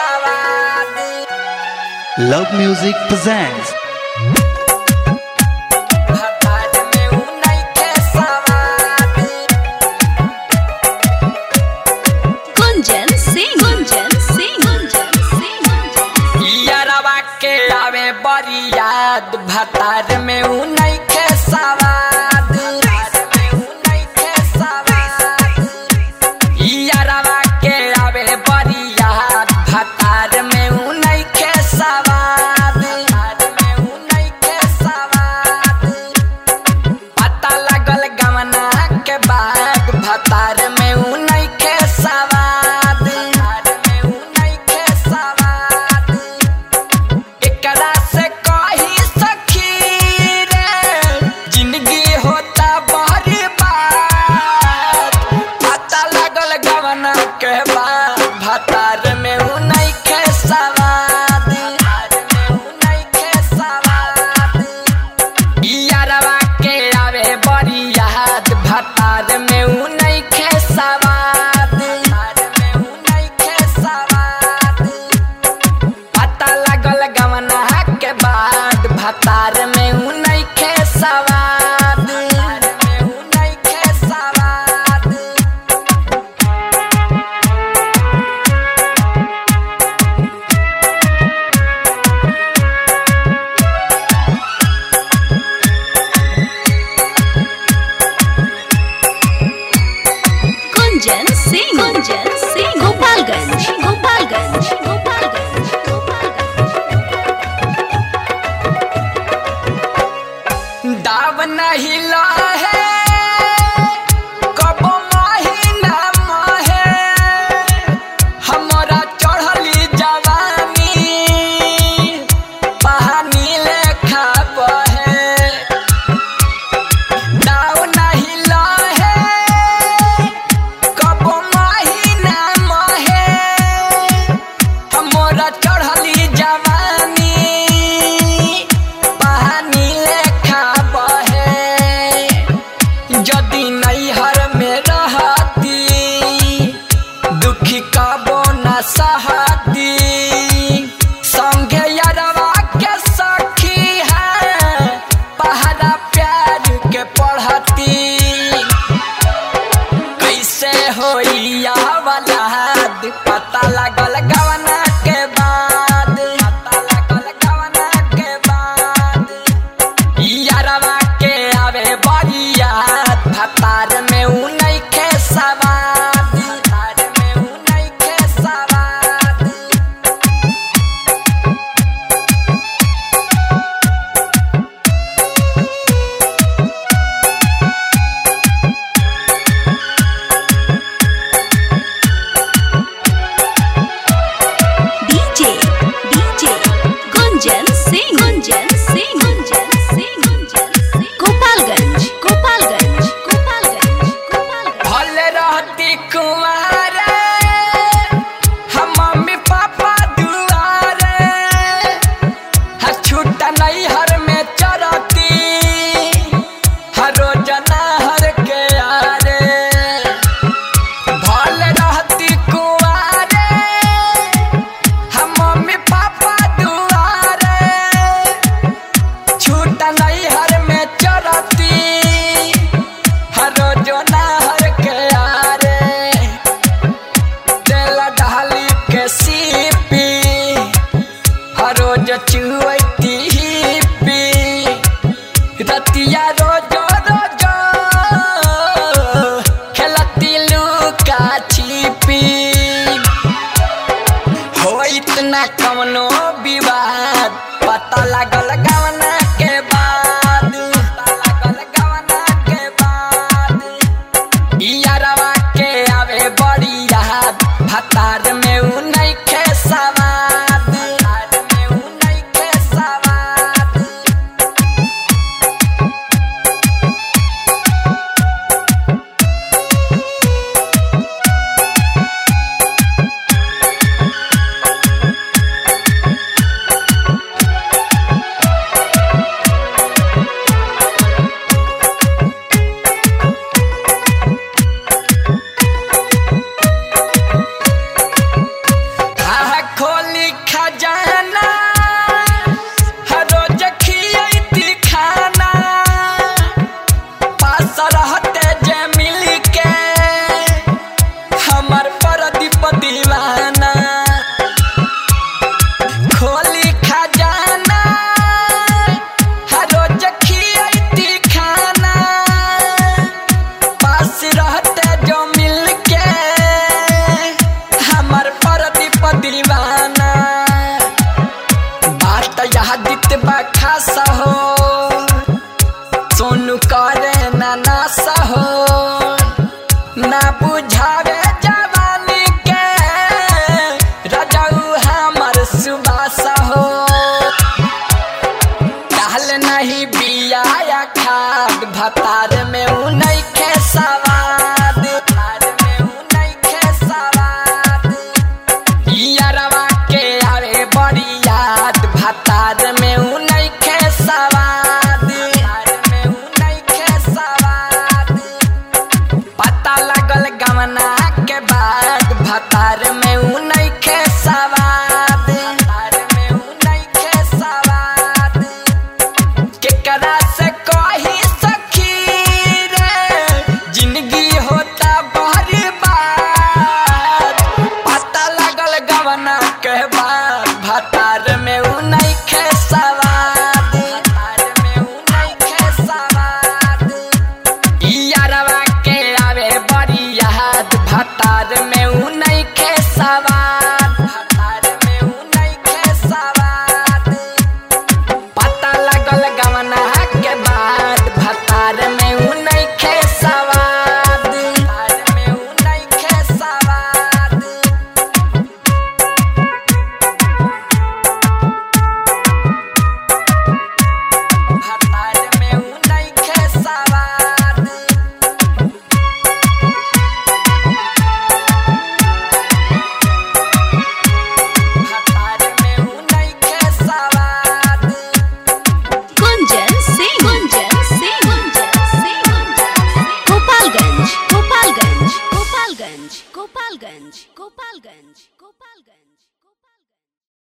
Love Music presents याद भतार में ऊ नइखे सवाद यारवा के आवे बड़ी याद भतार में ऊ नइखे सवाद पता लगल गवना के बाद भतार में ऊ नइखे सवाद भतार में ऊ नइखे सवाद यारवा के आवे बड़ी याद भतार में ऊ नइखे सवाद पता लगल गवना के बाद भतार में ऊ नइखे सवाद दाव नहीं लाहे कबो महीना महे हमरा चढ़ली जवानी पानी लेखा बहे दाव नहीं लाहे कबो महीना महे हमरा चढ़ली जवानी जदी नैहर में रहती दुखी कबो न सहती संगे यारवा के सखी है पहरा प्यार के पढ़ती कैसे होई आवलाद पता लगल गवना के बाद यारवा के आवे बड़ी याद भतार में ऊ नइखे सवाद नैहर में चरती हर रोज नहर के आरे भल रहती कुआरे हम मम्मी पापा दुआरे छूटा नैहर में चरती हर रोज नहर के आरे तेल डाली के सीपी हर रोज चुवैती रतिया रोजो रोजो खेलती लुका छिपी हो इतना कवनो विवाद पता लगल गवना के बाद यारवा के आवे बड़ी याद भतार में ऊ नइखे सवाद बुझावे जवानी के रजऊ हमर सुबास हो डाल नहीं बिया या खाद भतार में उ नइखे सवाद भतार में उ नइखे सवाद यारवा के आवे बड़ी याद भतार में उ नइखे सवाद भतार में उ नइखे सवाद पता लगल गवना